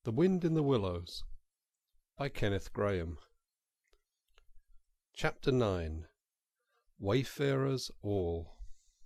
The Wind in the Willows by Kenneth Grahame. Chapter 9. Wayfarers All.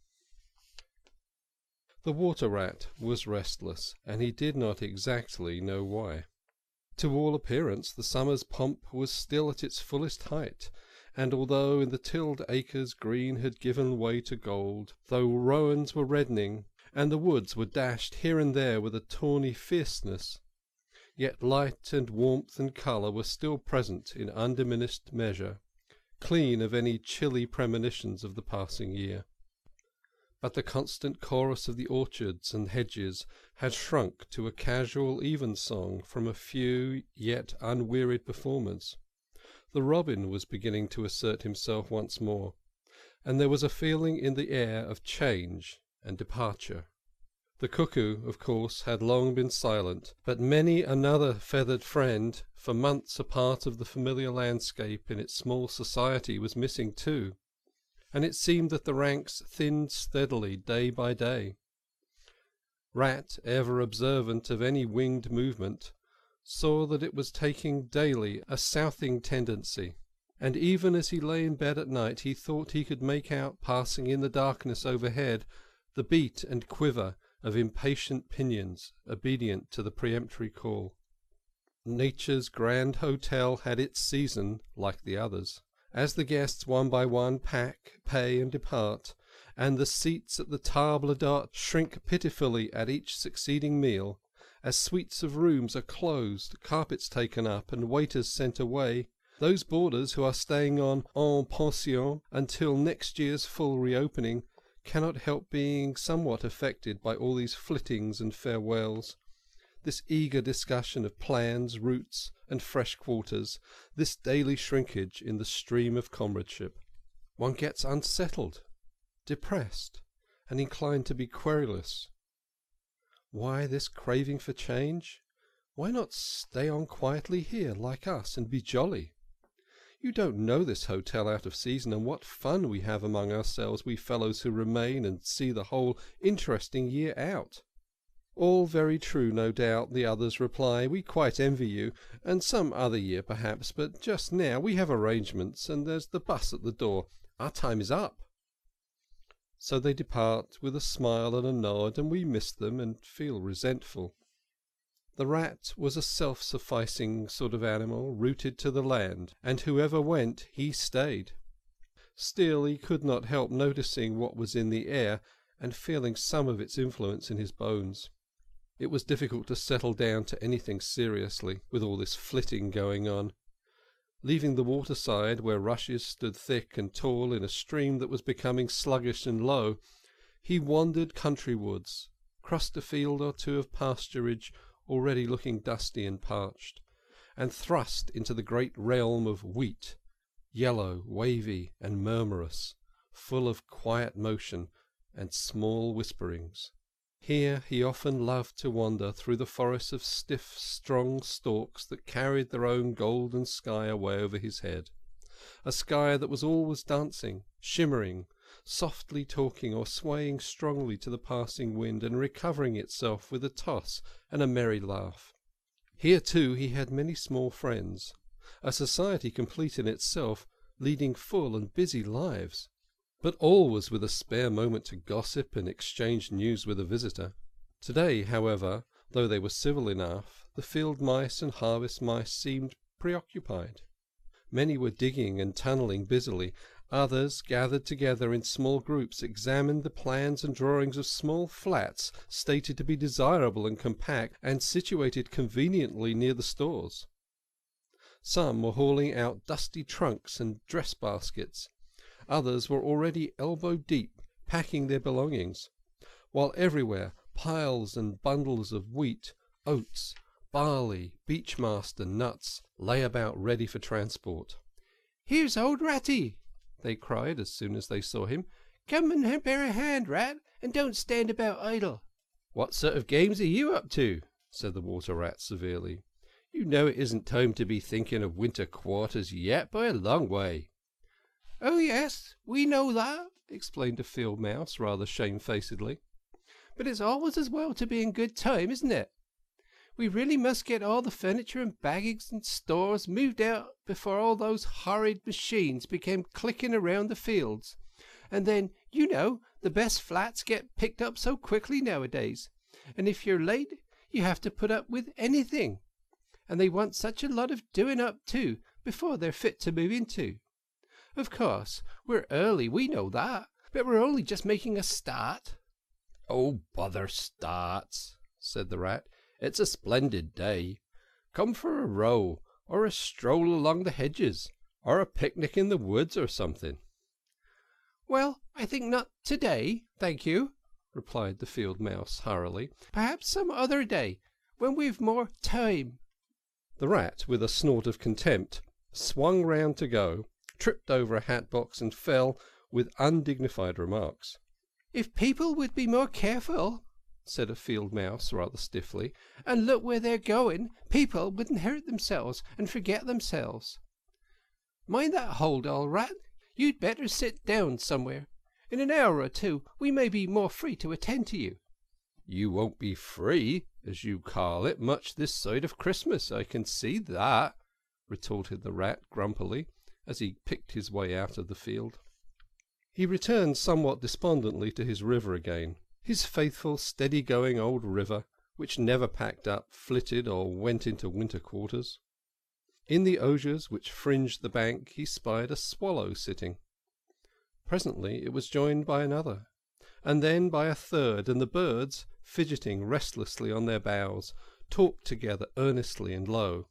The water rat was restless, and he did not exactly know why. To all appearance the summer's pomp was still at its fullest height, and although in the tilled acres green had given way to gold, though rowans were reddening, and the woods were dashed here and there with a tawny fierceness, yet light and warmth and colour were still present in undiminished measure, clean of any chilly premonitions of the passing year. But the constant chorus of the orchards and hedges had shrunk to a casual evensong from a few yet unwearied performers. The robin was beginning to assert himself once more, and there was a feeling in the air of change and departure. The cuckoo, of course, had long been silent, but many another feathered friend, for months a part of the familiar landscape in its small society, was missing too, and it seemed that the ranks thinned steadily day by day. Rat, ever observant of any winged movement, saw that it was taking daily a southing tendency, and even as he lay in bed at night he thought he could make out, passing in the darkness overhead, the beat and quiver of impatient pinions obedient to the peremptory call. Nature's grand hotel had its season like the others. As the guests one by one pack, pay and depart, and the seats at the table d'hote shrink pitifully at each succeeding meal, as suites of rooms are closed, carpets taken up, and waiters sent away, those boarders who are staying on en pension until next year's full reopening cannot help being somewhat affected by all these flittings and farewells, this eager discussion of plans, routes, and fresh quarters, this daily shrinkage in the stream of comradeship. One gets unsettled, depressed, and inclined to be querulous. Why this craving for change? Why not stay on quietly here, like us, and be jolly? You don't know this hotel out of season, and what fun we have among ourselves, we fellows who remain and see the whole interesting year out. All very true, no doubt, the others reply. We quite envy you, and some other year perhaps, but just now we have arrangements, and there's the bus at the door. Our time is up. So they depart with a smile and a nod, and we miss them and feel resentful. The rat was a self-sufficing sort of animal, rooted to the land, and whoever went, he stayed. Still, he could not help noticing what was in the air, and feeling some of its influence in his bones. It was difficult to settle down to anything seriously, with all this flitting going on. Leaving the waterside, where rushes stood thick and tall in a stream that was becoming sluggish and low, he wandered countrywards, crossed a field or two of pasturage already looking dusty and parched, and thrust into the great realm of wheat, yellow, wavy, and murmurous, full of quiet motion and small whisperings. Here he often loved to wander through the forests of stiff, strong stalks that carried their own golden sky away over his head, a sky that was always dancing, shimmering, softly talking or swaying strongly to the passing wind and recovering itself with a toss and a merry laugh. Here too he had many small friends, a society complete in itself, leading full and busy lives, but always with a spare moment to gossip and exchange news with a visitor. Today, however, though they were civil enough, the field mice and harvest mice seemed preoccupied. Many were digging and tunnelling busily. Others, gathered together in small groups, examined the plans and drawings of small flats stated to be desirable and compact, and situated conveniently near the stores. Some were hauling out dusty trunks and dress baskets. Others were already elbow-deep, packing their belongings, while everywhere piles and bundles of wheat, oats, barley, beechmaster, nuts lay about ready for transport. "Here's old Ratty!" they cried as soon as they saw him. "Come and bear a hand, Rat, and don't stand about idle." "What sort of games are you up to?" said the water rat severely. "You know it isn't time to be thinking of winter quarters yet, by a long way." "Oh yes, we know that," explained a field mouse rather shamefacedly. "But it's always as well to be in good time, isn't it? We really must get all the furniture and baggings and stores moved out before all those horrid machines became clicking around the fields. And then, you know, the best flats get picked up so quickly nowadays. And if you're late, you have to put up with anything. And they want such a lot of doing up, too, before they're fit to move into. Of course, we're early, we know that, but we're only just making a start. Oh, bother starts, said the Rat. It's a splendid day. Come for a row, or a stroll along the hedges, or a picnic in the woods or something. Well, I think not today, thank you, replied the field mouse hurriedly. Perhaps some other day, when we've more time. The Rat, with a snort of contempt, swung round to go, tripped over a hat box and fell with undignified remarks. If people would be more careful, said a field mouse rather stiffly, and look where they're going, people wouldn't hurt themselves and forget themselves. Mind that hold, all Rat. You'd better sit down somewhere. In an hour or two we may be more free to attend to you. You won't be free, as you call it, much this side of Christmas, I can see that, retorted the Rat grumpily, as he picked his way out of the field. He returned somewhat despondently to his river again, his faithful, steady-going old river, which never packed up, flitted, or went into winter quarters. In the osiers which fringed the bank he spied a swallow sitting. Presently it was joined by another, and then by a third, and the birds, fidgeting restlessly on their boughs, talked together earnestly and low.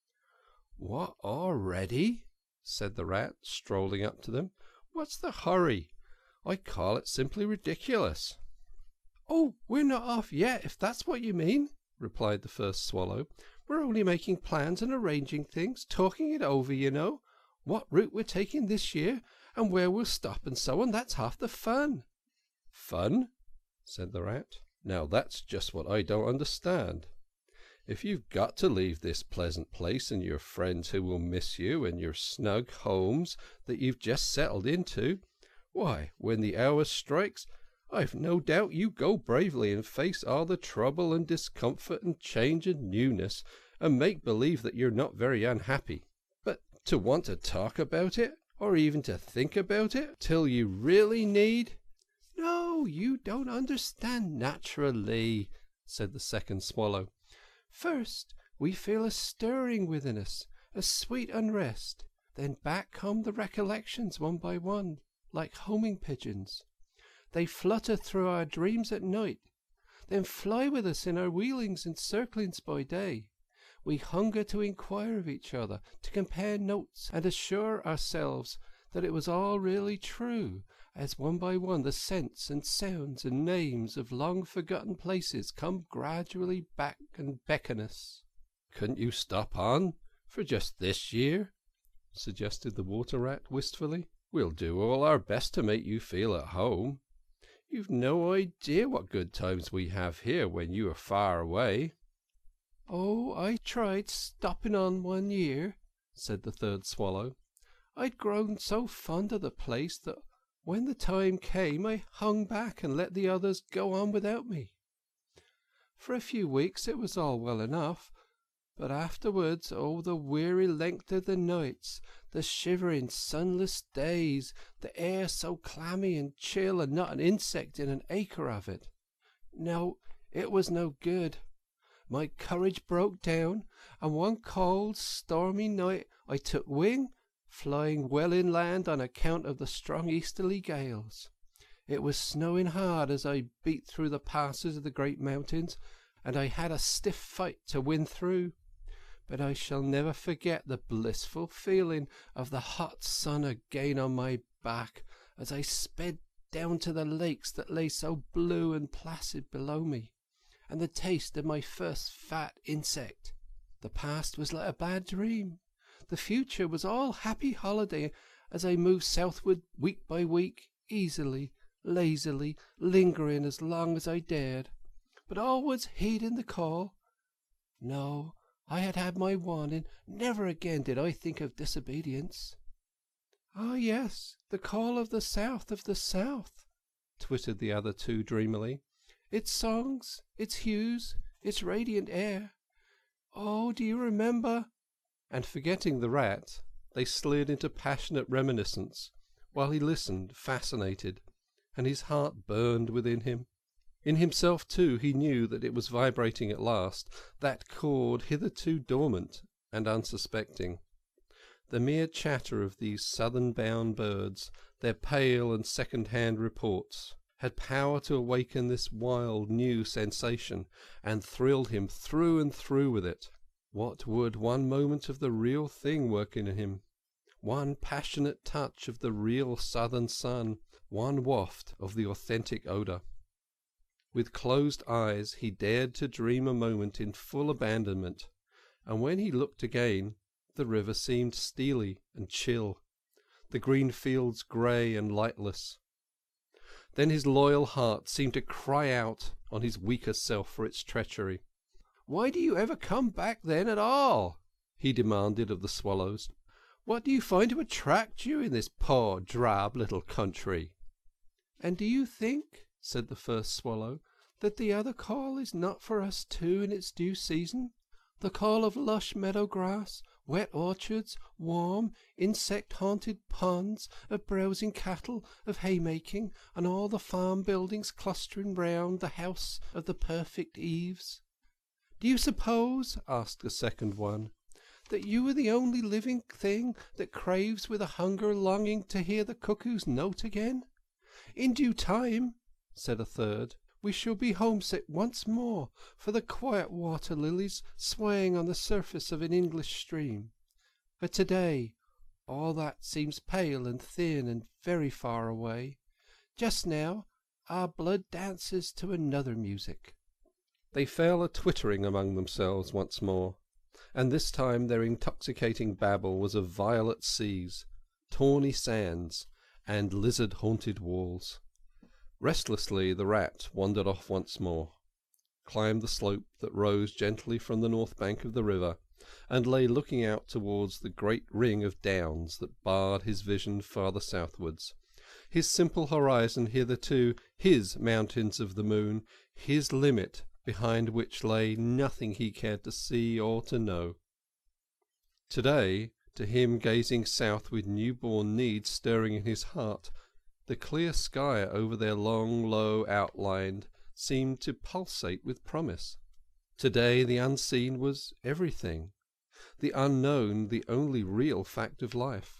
"What, already?" said the Rat, strolling up to them. "What's the hurry? I call it simply ridiculous." "Oh, we're not off yet, if that's what you mean," replied the first swallow. "We're only making plans and arranging things, talking it over, you know. What route we're taking this year, and where we'll stop and so on, that's half the fun." "Fun?" said the Rat. "Now that's just what I don't understand. If you've got to leave this pleasant place and your friends who will miss you and your snug homes that you've just settled into, why, when the hour strikes, I've no doubt you go bravely and face all the trouble and discomfort and change and newness, and make believe that you're not very unhappy. But to want to talk about it, or even to think about it, till you really need—" "No, you don't understand naturally," said the second swallow. "First we feel a stirring within us, a sweet unrest. Then back come the recollections one by one, like homing pigeons. They flutter through our dreams at night, then fly with us in our wheelings and circlings by day. We hunger to inquire of each other, to compare notes, and assure ourselves that it was all really true, as one by one the scents and sounds and names of long-forgotten places come gradually back and beckon us." "Couldn't you stop on for just this year?" suggested the Water Rat wistfully. "We'll do all our best to make you feel at home. You've no idea what good times we have here when you are far away." "Oh, I tried stopping on 1 year," said the third swallow. "I'd grown so fond of the place that when the time came I hung back and let the others go on without me. For a few weeks it was all well enough, but afterwards, oh, the weary length of the nights, the shivering sunless days, the air so clammy and chill and not an insect in an acre of it. No, it was no good. My courage broke down, and one cold, stormy night I took wing, flying well inland on account of the strong easterly gales. It was snowing hard as I beat through the passes of the great mountains, and I had a stiff fight to win through. But I shall never forget the blissful feeling of the hot sun again on my back as I sped down to the lakes that lay so blue and placid below me, and the taste of my first fat insect. The past was like a bad dream. The future was all happy holiday as I moved southward week by week, easily, lazily, lingering as long as I dared, but always heeding the call. No, I had had my warning. Never again did I think of disobedience." "Ah, yes, the call of the south, twittered the other two dreamily. "Its songs, its hues, its radiant air. Oh, do you remember? And forgetting the rat, they slid into passionate reminiscence, while he listened, fascinated, and his heart burned within him. In himself, too, he knew that it was vibrating at last, that chord hitherto dormant and unsuspecting. The mere chatter of these southern-bound birds, their pale and second-hand reports, had power to awaken this wild new sensation, and thrilled him through and through with it. What would one moment of the real thing work in him? One passionate touch of the real southern sun, one waft of the authentic odour. With closed eyes he dared to dream a moment in full abandonment, and when he looked again, the river seemed steely and chill, the green fields grey and lightless. Then his loyal heart seemed to cry out on his weaker self for its treachery. "Why do you ever come back then at all?" he demanded of the swallows. "What do you find to attract you in this poor, drab little country?" "And do you think," said the first swallow, "that the other call is not for us too in its due season? The call of lush meadow grass, wet orchards, warm, insect-haunted ponds, of browsing cattle, of haymaking, and all the farm buildings clustering round the house of the perfect eaves." "Do you suppose," asked the second one, "that you are the only living thing that craves with a hunger longing to hear the cuckoo's note again?" "In due time," said a third, "we shall be homesick once more for the quiet water lilies swaying on the surface of an English stream. But today all that seems pale and thin and very far away. Just now our blood dances to another music." They fell a-twittering among themselves once more, and this time their intoxicating babble was of violet seas, tawny sands, and lizard-haunted walls. Restlessly the rat wandered off once more, climbed the slope that rose gently from the north bank of the river, and lay looking out towards the great ring of downs that barred his vision farther southwards. His simple horizon hitherto, his mountains of the moon, his limit behind which lay nothing he cared to see or to know. Today, to him gazing south with newborn need stirring in his heart, the clear sky over their long, low outline seemed to pulsate with promise. Today the unseen was everything, the unknown the only real fact of life.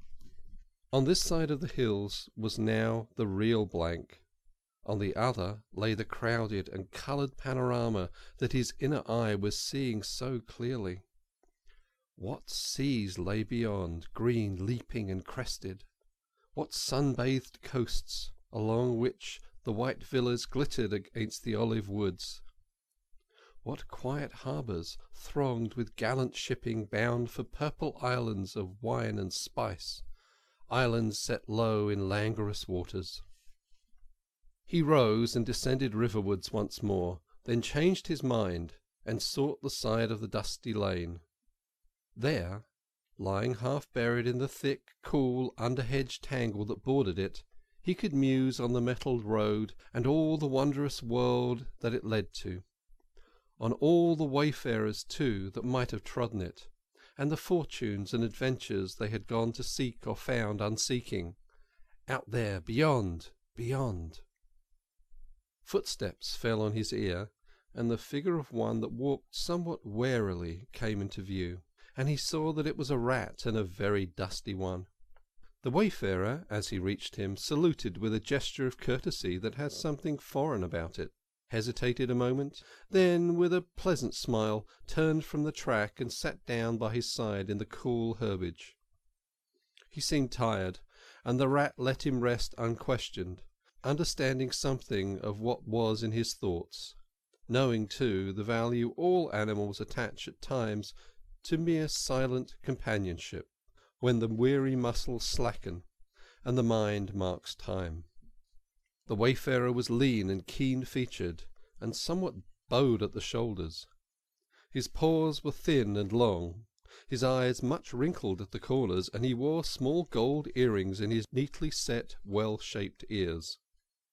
On this side of the hills was now the real blank. On the other lay the crowded and coloured panorama that his inner eye was seeing so clearly. What seas lay beyond, green, leaping and crested! What sun-bathed coasts, along which the white villas glittered against the olive woods! What quiet harbours, thronged with gallant shipping bound for purple islands of wine and spice, islands set low in languorous waters! He rose and descended riverwards once more, then changed his mind and sought the side of the dusty lane. There, lying half buried in the thick, cool, under-hedge tangle that bordered it, he could muse on the metalled road and all the wondrous world that it led to, on all the wayfarers, too, that might have trodden it, and the fortunes and adventures they had gone to seek or found unseeking, out there, beyond, beyond. Footsteps fell on his ear, and the figure of one that walked somewhat warily came into view, and he saw that it was a rat, and a very dusty one. The wayfarer, as he reached him, saluted with a gesture of courtesy that had something foreign about it, hesitated a moment, then, with a pleasant smile, turned from the track and sat down by his side in the cool herbage. He seemed tired, and the rat let him rest unquestioned, understanding something of what was in his thoughts, knowing, too, the value all animals attach at times to mere silent companionship, when the weary muscles slacken and the mind marks time. The wayfarer was lean and keen-featured, and somewhat bowed at the shoulders. His paws were thin and long, his eyes much wrinkled at the corners, and he wore small gold earrings in his neatly set, well-shaped ears.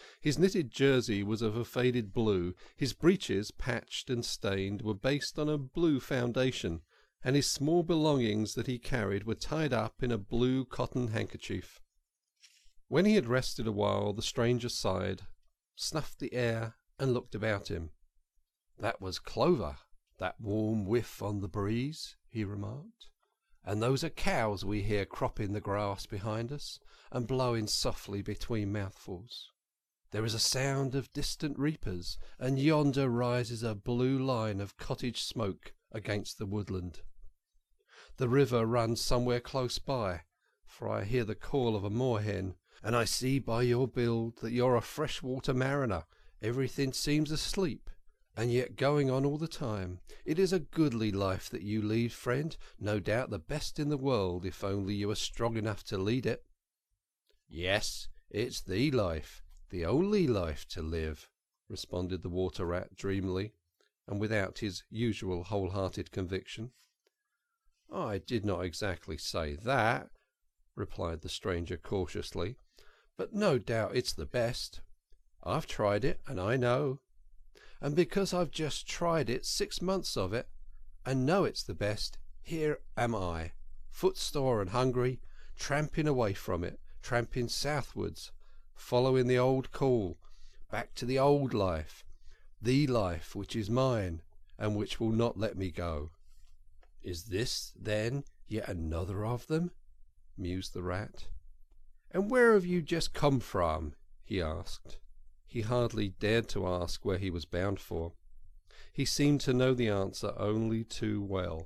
His knitted jersey was of a faded blue, his breeches, patched and stained, were based on a blue foundation, and his small belongings that he carried were tied up in a blue cotton handkerchief. When he had rested a while, the stranger sighed, snuffed the air, and looked about him. "That was clover, that warm whiff on the breeze," he remarked. "And those are cows we hear cropping the grass behind us, and blowing softly between mouthfuls. There is a sound of distant reapers, and yonder rises a blue line of cottage smoke against the woodland. The river runs somewhere close by, for I hear the call of a moorhen, and I see by your build that you're a freshwater mariner. Everything seems asleep, and yet going on all the time. It is a goodly life that you lead, friend, no doubt the best in the world, if only you are strong enough to lead it." "Yes, it's the life, the only life to live," responded the water rat dreamily, and without his usual wholehearted conviction. "I did not exactly say that," replied the stranger cautiously, "but no doubt it's the best. I've tried it, and I know. And because I've just tried it 6 months of it, and know it's the best, here am I, footsore and hungry, tramping away from it, tramping southwards, following the old call, back to the old life, the life which is mine, and which will not let me go." "Is this, then, yet another of them?" mused the rat. "And where have you just come from?" he asked. He hardly dared to ask where he was bound for. He seemed to know the answer only too well.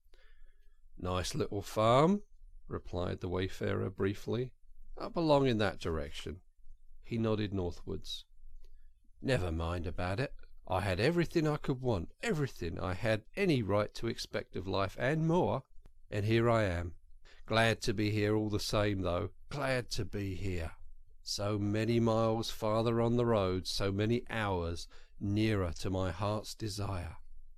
"Nice little farm," replied the wayfarer briefly. "Up along in that direction." He nodded northwards. "Never mind about it. I had everything I could want, everything I had any right to expect of life, and more. And here I am. Glad to be here all the same, though. Glad to be here. So many miles farther on the road, so many hours nearer to my heart's desire."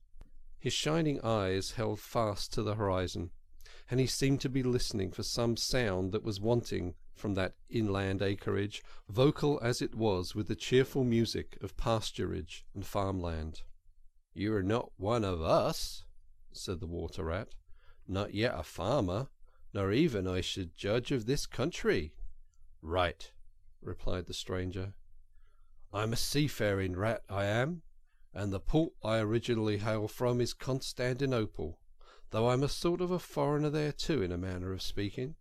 His shining eyes held fast to the horizon, and he seemed to be listening for some sound that was wanting from that inland acreage, vocal as it was with the cheerful music of pasturage and farmland. "You are not one of us," said the water rat, "not yet a farmer, nor even, I should judge, of this country." "Right," replied the stranger. "I'm a seafaring rat, I am, and the port I originally hail from is Constantinople, though I'm a sort of a foreigner there too, in a manner of speaking.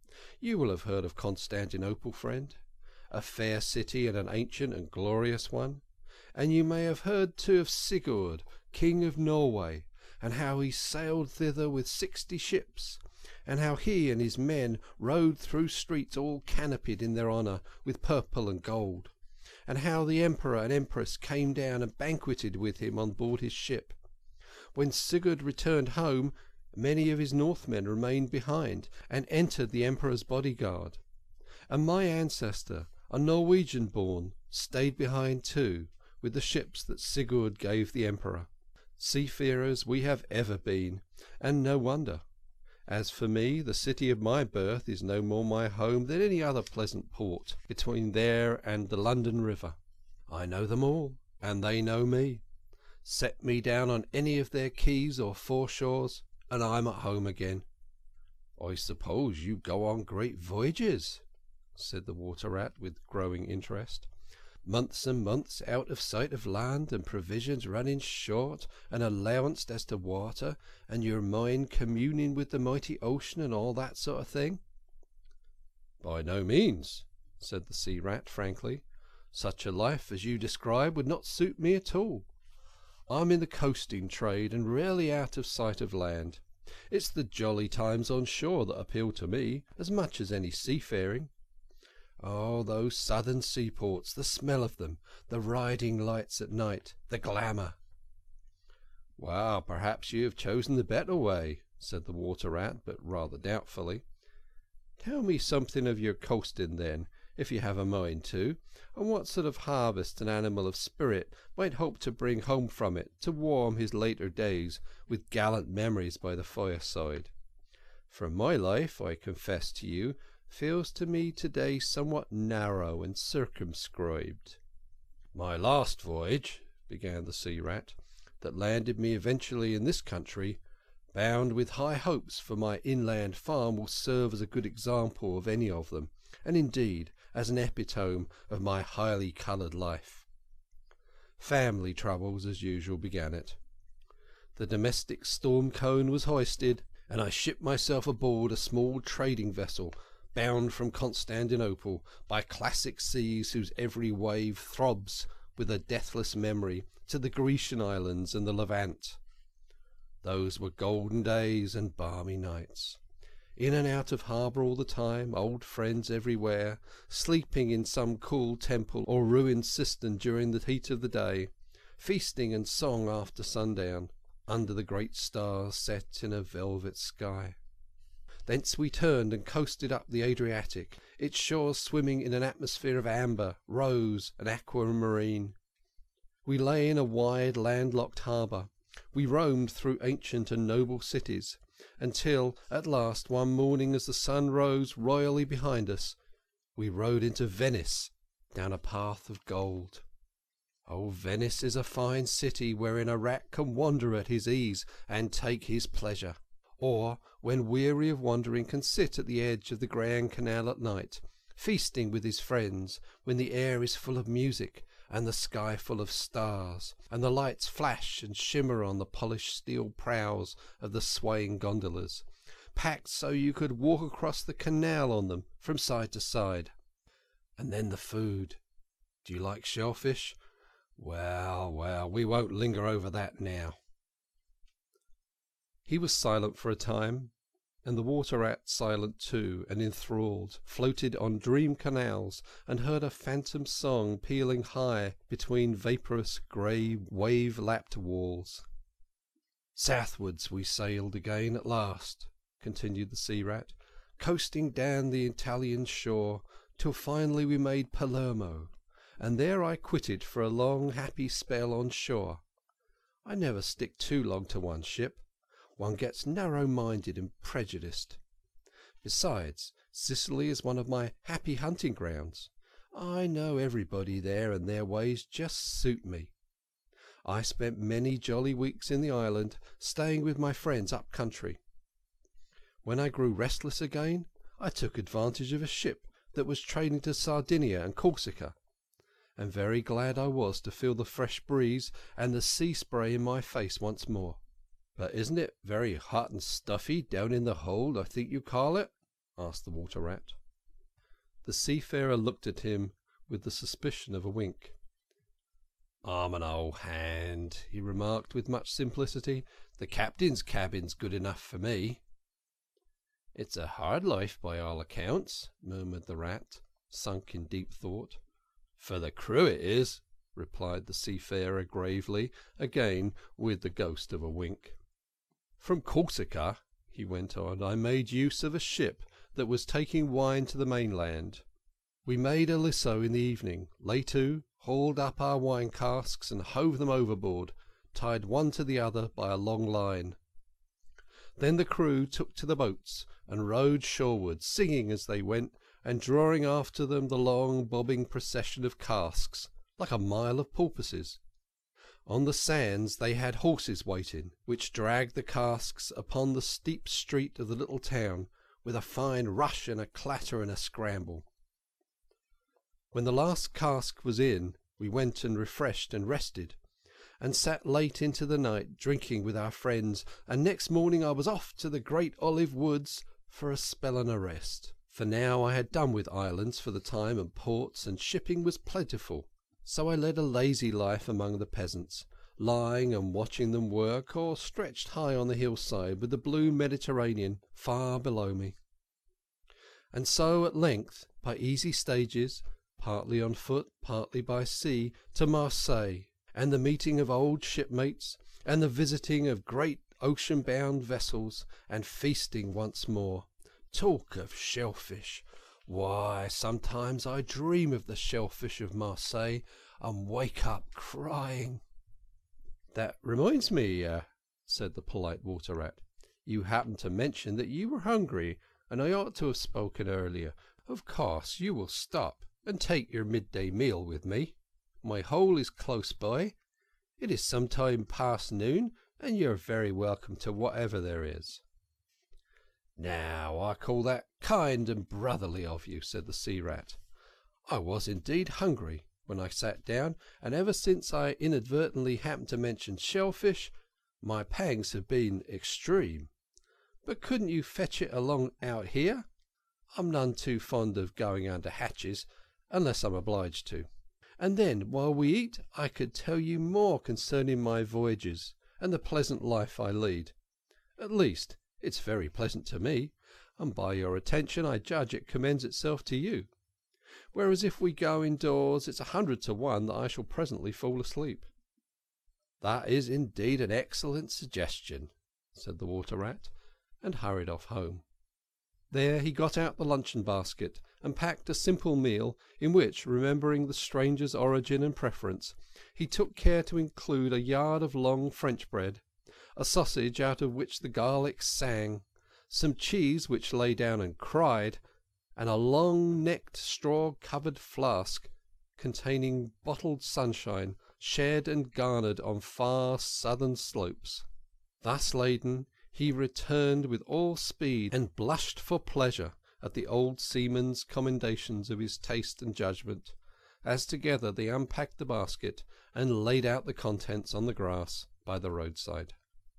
You will have heard of Constantinople, friend, a fair city and an ancient and glorious one, and you may have heard too of Sigurd, King of Norway, and how he sailed thither with 60 ships, and how he and his men rode through streets all canopied in their honour with purple and gold, and how the Emperor and Empress came down and banqueted with him on board his ship. When Sigurd returned home, many of his Northmen remained behind and entered the Emperor's bodyguard. And my ancestor, a Norwegian born, stayed behind too, with the ships that Sigurd gave the Emperor. Seafarers we have ever been, and no wonder. As for me, the city of my birth is no more my home than any other pleasant port between there and the London River. I know them all, and they know me. Set me down on any of their quays or foreshores, and I'm at home again." "I suppose you go on great voyages?" said the water rat with growing interest. "Months and months out of sight of land, and provisions running short, and allowanced as to water, and your mind communing with the mighty ocean, and all that sort of thing?" "By no means," said the sea rat frankly. "Such a life as you describe would not suit me at all. I'm in the coasting trade, and rarely out of sight of land. It's the jolly times on shore that appeal to me as much as any seafaring. Oh, those southern seaports, the smell of them, the riding lights at night, the glamour." "Well, perhaps you have chosen the better way," said the water rat, but rather doubtfully. "Tell me something of your coasting then, if you have a mind to, and what sort of harvest an animal of spirit might hope to bring home from it to warm his later days with gallant memories by the fireside. For my life, I confess to you, feels to me today somewhat narrow and circumscribed." "My last voyage," began the Sea Rat, "that landed me eventually in this country, bound with high hopes for my inland farm, will serve as a good example of any of them, and indeed as an epitome of my highly coloured life. Family troubles, as usual, began it. The domestic storm cone was hoisted, and I shipped myself aboard a small trading vessel bound from Constantinople by classic seas whose every wave throbs with a deathless memory to the Grecian islands and the Levant. Those were golden days and balmy nights. In and out of harbour all the time, old friends everywhere, sleeping in some cool temple or ruined cistern during the heat of the day, feasting and song after sundown, under the great stars set in a velvet sky. Thence we turned and coasted up the Adriatic, its shores swimming in an atmosphere of amber, rose, and aquamarine. We lay in a wide landlocked harbour. We roamed through ancient and noble cities, until, at last, one morning as the sun rose royally behind us, we rode into Venice, down a path of gold. Oh, Venice is a fine city wherein a rat can wander at his ease and take his pleasure, or, when weary of wandering, can sit at the edge of the Grand Canal at night, feasting with his friends, when the air is full of music, and the sky full of stars, and the lights flash and shimmer on the polished steel prows of the swaying gondolas, packed so you could walk across the canal on them from side to side. And then the food. Do you like shellfish? Well, well, we won't linger over that now." He was silent for a time, and the Water Rat silent too, and enthralled, floated on dream canals, and heard a phantom song pealing high between vaporous grey wave-lapped walls. "Southwards we sailed again at last," continued the Sea Rat, "coasting down the Italian shore, till finally we made Palermo, and there I quitted for a long happy spell on shore. I never stick too long to one ship. One gets narrow-minded and prejudiced. Besides, Sicily is one of my happy hunting grounds. I know everybody there, and their ways just suit me. I spent many jolly weeks in the island, staying with my friends up country. When I grew restless again, I took advantage of a ship that was trading to Sardinia and Corsica, and very glad I was to feel the fresh breeze and the sea spray in my face once more." "But isn't it very hot and stuffy down in the hold, I think you call it?" asked the Water Rat. The seafarer looked at him with the suspicion of a wink. "I'm an old hand," he remarked with much simplicity. "The captain's cabin's good enough for me." "It's a hard life by all accounts," murmured the Rat, sunk in deep thought. "For the crew it is," replied the seafarer gravely, again with the ghost of a wink. "From Corsica," he went on, "I made use of a ship that was taking wine to the mainland. We made a lisso in the evening, lay to, hauled up our wine casks and hove them overboard, tied one to the other by a long line. Then the crew took to the boats and rowed shoreward, singing as they went, and drawing after them the long bobbing procession of casks, like a mile of porpoises. On the sands they had horses waiting, which dragged the casks upon the steep street of the little town, with a fine rush and a clatter and a scramble. When the last cask was in, we went and refreshed and rested, and sat late into the night drinking with our friends, and next morning I was off to the great olive woods for a spell and a rest. For now I had done with islands for the time, and ports, and shipping was plentiful. So I led a lazy life among the peasants, lying and watching them work, or stretched high on the hillside with the blue Mediterranean far below me. And so at length, by easy stages, partly on foot, partly by sea, to Marseille, and the meeting of old shipmates, and the visiting of great ocean-bound vessels, and feasting once more. Talk of shellfish! Why, sometimes I dream of the shellfish of Marseille, and wake up crying." "That reminds me," said the polite Water Rat, "you happened to mention that you were hungry. and I ought to have spoken earlier. Of course you will stop and take your midday meal with me. My hole is close by. It is some time past noon, and you're very welcome to whatever there is." "Now I call that kind and brotherly of you," said the sea rat. "I was indeed hungry when I sat down, and ever since I inadvertently happened to mention shellfish, my pangs have been extreme. But couldn't you fetch it along out here? I'm none too fond of going under hatches, unless I'm obliged to. And then, while we eat, I could tell you more concerning my voyages, and the pleasant life I lead. At least, it's very pleasant to me, and by your attention I judge it commends itself to you. Whereas if we go indoors, it's 100 to 1 that I shall presently fall asleep." "That is indeed an excellent suggestion," said the water rat, and hurried off home. There he got out the luncheon basket and packed a simple meal, in which, remembering the stranger's origin and preference, he took care to include a yard of long French bread, a sausage out of which the garlic sang, some cheese which lay down and cried, and a long-necked straw-covered flask containing bottled sunshine shed and garnered on far southern slopes. Thus laden, he returned with all speed, and blushed for pleasure at the old seaman's commendations of his taste and judgment, as together they unpacked the basket and laid out the contents on the grass by the roadside.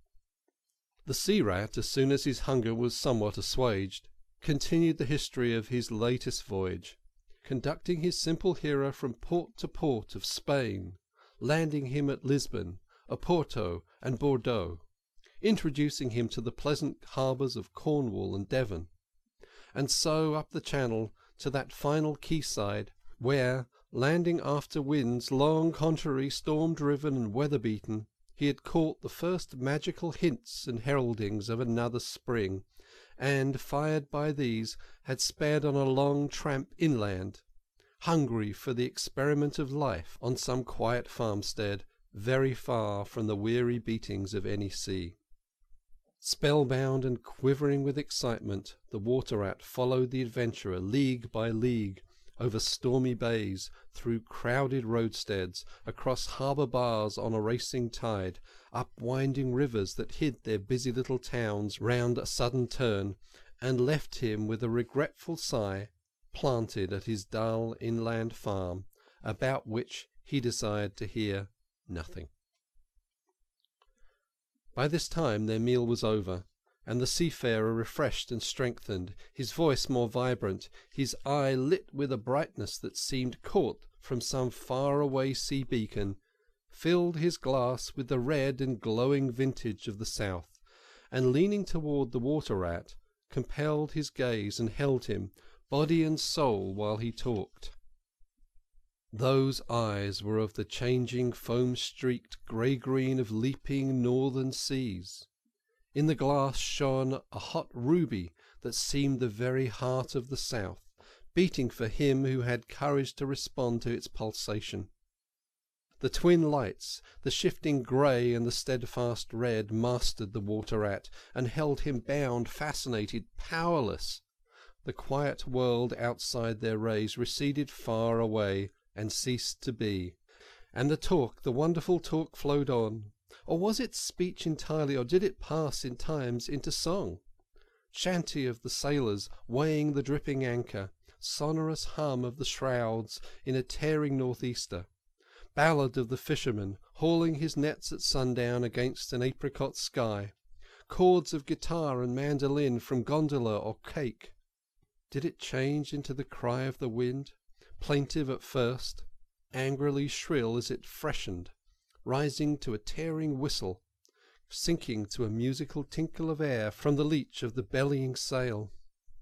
The sea rat, as soon as his hunger was somewhat assuaged, continued the history of his latest voyage, conducting his simple hearer from port to port of Spain, landing him at Lisbon, Oporto, and Bordeaux, introducing him to the pleasant harbours of Cornwall and Devon, and so up the channel to that final quayside where, landing after winds long contrary, storm-driven and weather-beaten, he had caught the first magical hints and heraldings of another spring, and, fired by these, had sped on a long tramp inland, hungry for the experiment of life on some quiet farmstead, very far from the weary beatings of any sea. Spellbound and quivering with excitement, the water rat followed the adventurer league by league, over stormy bays, through crowded roadsteads, across harbour bars on a racing tide, up winding rivers that hid their busy little towns round a sudden turn, and left him with a regretful sigh, planted at his dull inland farm, about which he desired to hear nothing. By this time their meal was over, and the seafarer refreshed and strengthened, his voice more vibrant, his eye lit with a brightness that seemed caught from some far-away sea beacon, filled his glass with the red and glowing vintage of the south, and leaning toward the water rat, compelled his gaze and held him, body and soul, while he talked. Those eyes were of the changing, foam-streaked grey-green of leaping northern seas. In the glass shone a hot ruby that seemed the very heart of the south, beating for him who had courage to respond to its pulsation. The twin lights, the shifting grey and the steadfast red, mastered the water rat, and held him bound, fascinated, powerless. The quiet world outside their rays receded far away, and ceased to be, and the wonderful talk flowed on. Or was it speech entirely, or did it pass in times into song? Chanty of the sailors weighing the dripping anchor, sonorous hum of the shrouds in a tearing northeaster, ballad of the fisherman hauling his nets at sundown against an apricot sky, chords of guitar and mandolin from gondola or cake. Did it change into the cry of the wind, plaintive at first, angrily shrill as it freshened, rising to a tearing whistle, sinking to a musical tinkle of air from the leach of the bellying sail?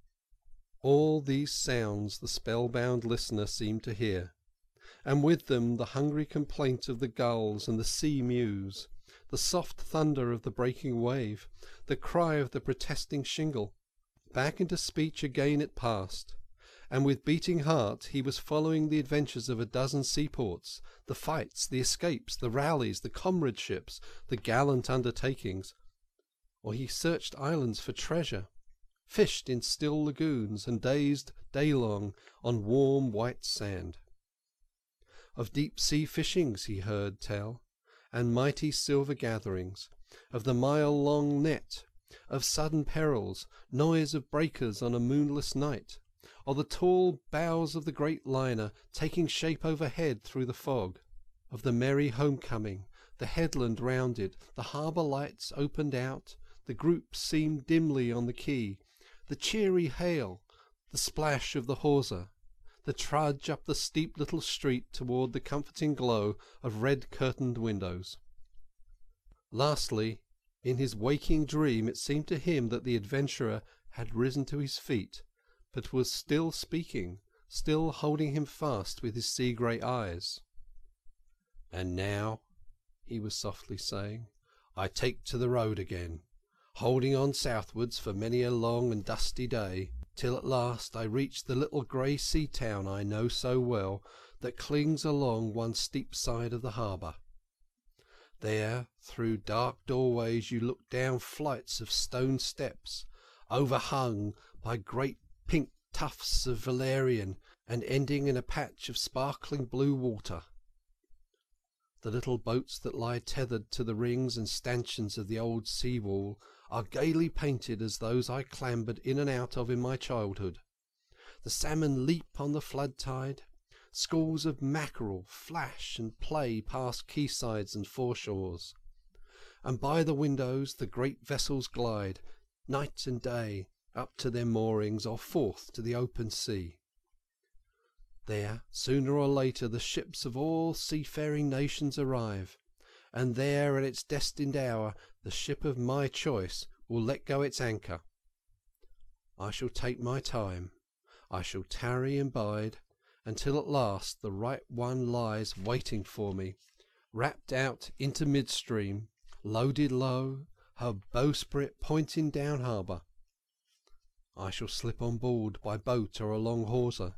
All these sounds the spellbound listener seemed to hear, and with them the hungry complaint of the gulls and the sea mews, the soft thunder of the breaking wave, the cry of the protesting shingle. Back into speech again it passed, and with beating heart he was following the adventures of a dozen seaports, the fights, the escapes, the rallies, the comradeships, the gallant undertakings. Or he searched islands for treasure, fished in still lagoons, and dazed day long on warm white sand. Of deep-sea fishings he heard tell, and mighty silver gatherings, of the mile-long net, of sudden perils, noise of breakers on a moonless night, or the tall bows of the great liner taking shape overhead through the fog, of the merry homecoming, the headland rounded, the harbour lights opened out, the groups seen dimly on the quay, the cheery hail, the splash of the hawser, the trudge up the steep little street toward the comforting glow of red-curtained windows. Lastly, in his waking dream it seemed to him that the adventurer had risen to his feet, but was still speaking, still holding him fast with his sea-grey eyes. "And now," he was softly saying, "I take to the road again, holding on southwards for many a long and dusty day, till at last I reach the little grey sea town I know so well, that clings along one steep side of the harbour. There, through dark doorways, you look down flights of stone steps, overhung by great pink tufts of valerian, and ending in a patch of sparkling blue water. The little boats that lie tethered to the rings and stanchions of the old sea wall are gaily painted as those I clambered in and out of in my childhood. The salmon leap on the flood tide. Schools of mackerel flash and play past quaysides and foreshores. And by the windows the great vessels glide, night and day, up to their moorings or forth to the open sea. There, sooner or later, the ships of all seafaring nations arrive, and there, at its destined hour, the ship of my choice will let go its anchor. I shall take my time. I shall tarry and bide, until at last the right one lies waiting for me, wrapped out into midstream, loaded low, her bowsprit pointing down harbour. I shall slip on board by boat or along hawser,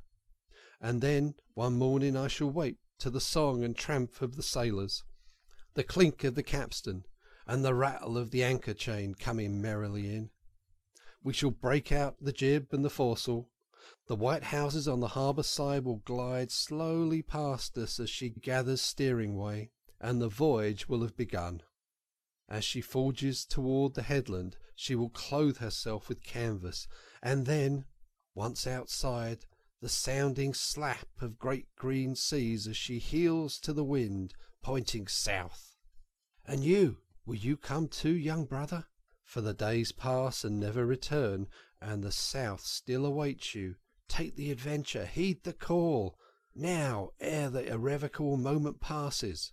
and then one morning I shall wake to the song and tramp of the sailors, the clink of the capstan, and the rattle of the anchor chain coming merrily in. We shall break out the jib and the foresail. The white houses on the harbour side will glide slowly past us as she gathers steering way, and the voyage will have begun. As she forges toward the headland, she will clothe herself with canvas, and then, once outside, the sounding slap of great green seas as she heels to the wind, pointing south. And you, will you come too, young brother? For the days pass and never return, and the south still awaits you. Take the adventure, heed the call, now, ere the irrevocable moment passes.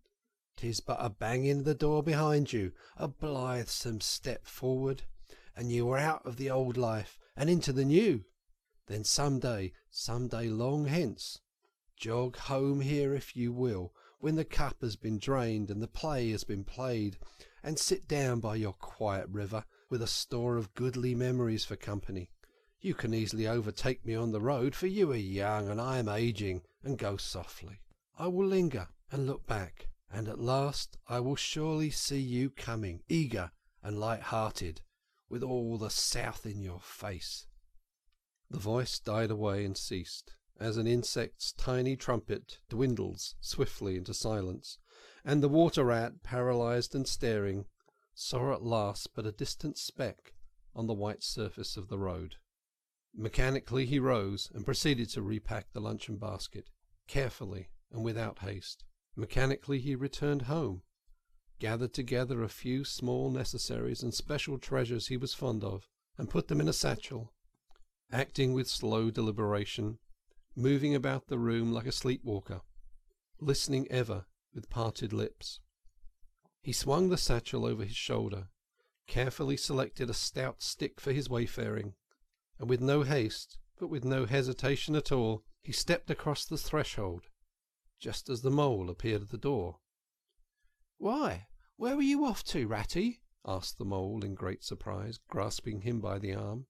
'Tis but a banging of the door behind you, a blithesome step forward, and you are out of the old life and into the new. Then some day long hence, jog home here if you will, when the cup has been drained and the play has been played, and sit down by your quiet river with a store of goodly memories for company. You can easily overtake me on the road, for you are young and I am aging, and go softly. I will linger and look back, and at last I will surely see you coming, eager and light-hearted, with all the south in your face." The voice died away and ceased, as an insect's tiny trumpet dwindles swiftly into silence, and the water rat, paralysed and staring, saw at last but a distant speck on the white surface of the road. Mechanically he rose and proceeded to repack the luncheon basket, carefully and without haste. Mechanically he returned home, gathered together a few small necessaries and special treasures he was fond of, and put them in a satchel, acting with slow deliberation, moving about the room like a sleepwalker, listening ever with parted lips. He swung the satchel over his shoulder, carefully selected a stout stick for his wayfaring, and with no haste, but with no hesitation at all, he stepped across the threshold, just as the mole appeared at the door. "Why, where were you off to, Ratty?" asked the mole in great surprise, grasping him by the arm.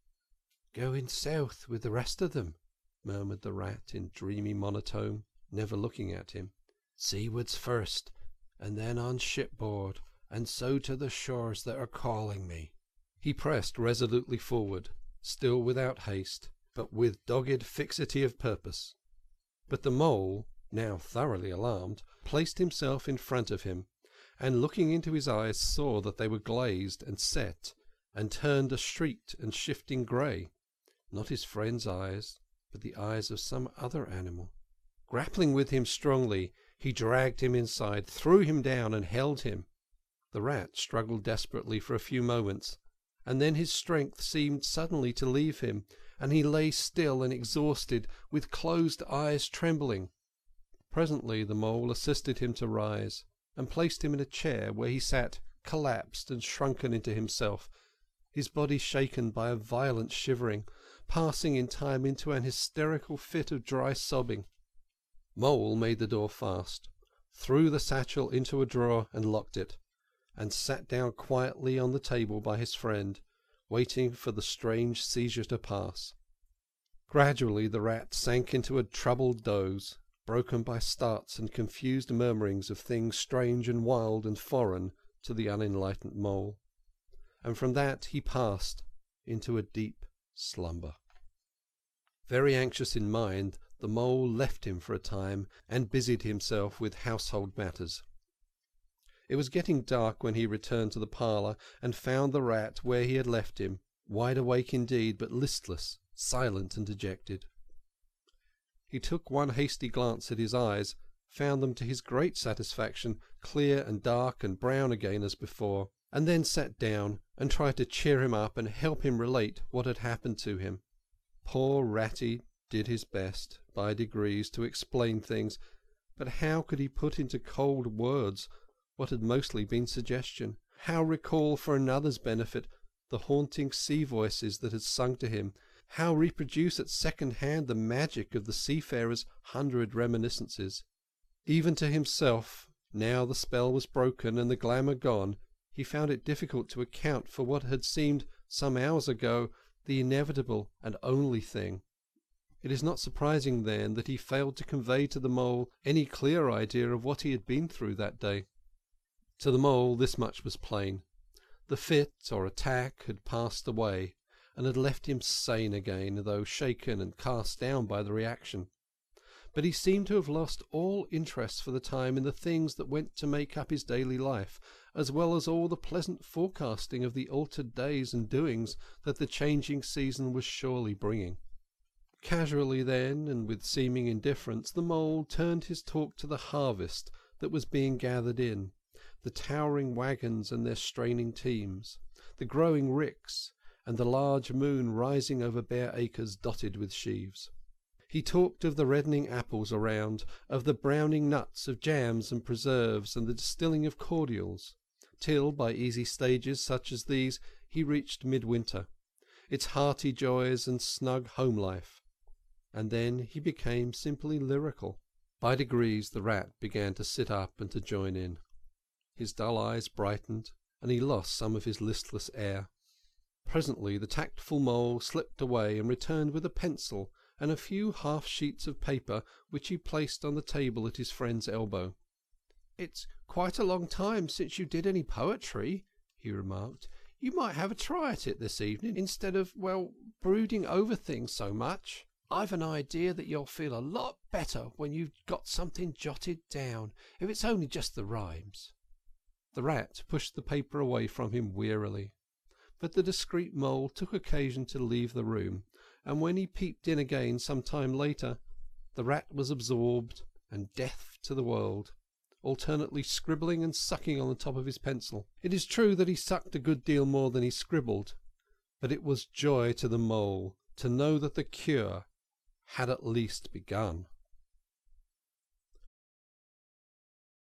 "Going south with the rest of them," murmured the rat in dreamy monotone, never looking at him. "Seawards first, and then on shipboard, and so to the shores that are calling me." He pressed resolutely forward, still without haste, but with dogged fixity of purpose. But the mole, now thoroughly alarmed, placed himself in front of him, and looking into his eyes saw that they were glazed and set, and turned a streaked and shifting grey. Not his friend's eyes, but the eyes of some other animal. Grappling with him strongly, he dragged him inside, threw him down, and held him. The rat struggled desperately for a few moments, and then his strength seemed suddenly to leave him, and he lay still and exhausted, with closed eyes trembling. Presently the mole assisted him to rise, and placed him in a chair, where he sat collapsed and shrunken into himself, his body shaken by a violent shivering, passing in time into an hysterical fit of dry sobbing. Mole made the door fast, threw the satchel into a drawer and locked it, and sat down quietly on the table by his friend, waiting for the strange seizure to pass. Gradually the rat sank into a troubled doze, broken by starts and confused murmurings of things strange and wild and foreign to the unenlightened mole, and from that he passed into a deep slumber. Very anxious in mind, the mole left him for a time, and busied himself with household matters. It was getting dark when he returned to the parlour, and found the rat where he had left him, wide awake indeed, but listless, silent and dejected. He took one hasty glance at his eyes, found them to his great satisfaction clear and dark and brown again as before, and then sat down and tried to cheer him up and help him relate what had happened to him. Poor Ratty did his best, by degrees, to explain things, but how could he put into cold words what had mostly been suggestion? How recall for another's benefit the haunting sea voices that had sung to him? How reproduce at second hand the magic of the seafarer's 100 reminiscences? Even to himself, now the spell was broken and the glamour gone, he found it difficult to account for what had seemed some hours ago the inevitable and only thing. It is not surprising, then, that he failed to convey to the mole any clear idea of what he had been through that day. To the mole this much was plain. The fit or attack had passed away, and had left him sane again, though shaken and cast down by the reaction. But he seemed to have lost all interest for the time in the things that went to make up his daily life, as well as all the pleasant forecasting of the altered days and doings that the changing season was surely bringing. Casually then, and with seeming indifference, the mole turned his talk to the harvest that was being gathered in, the towering waggons and their straining teams, the growing ricks, and the large moon rising over bare acres dotted with sheaves. He talked of the reddening apples around, of the browning nuts, of jams and preserves, and the distilling of cordials, till, by easy stages such as these, he reached midwinter, its hearty joys and snug home life, and then he became simply lyrical. By degrees the rat began to sit up and to join in. His dull eyes brightened, and he lost some of his listless air. Presently the tactful mole slipped away and returned with a pencil and a few half-sheets of paper, which he placed on the table at his friend's elbow. "It's quite a long time since you did any poetry," he remarked. "You might have a try at it this evening, instead of, brooding over things so much. I've an idea that you'll feel a lot better when you've got something jotted down, if it's only just the rhymes." The rat pushed the paper away from him wearily, but the discreet mole took occasion to leave the room, and when he peeped in again some time later, the rat was absorbed and deaf to the world, alternately scribbling and sucking on the top of his pencil. It is true that he sucked a good deal more than he scribbled, but it was joy to the mole to know that the cure had at least begun.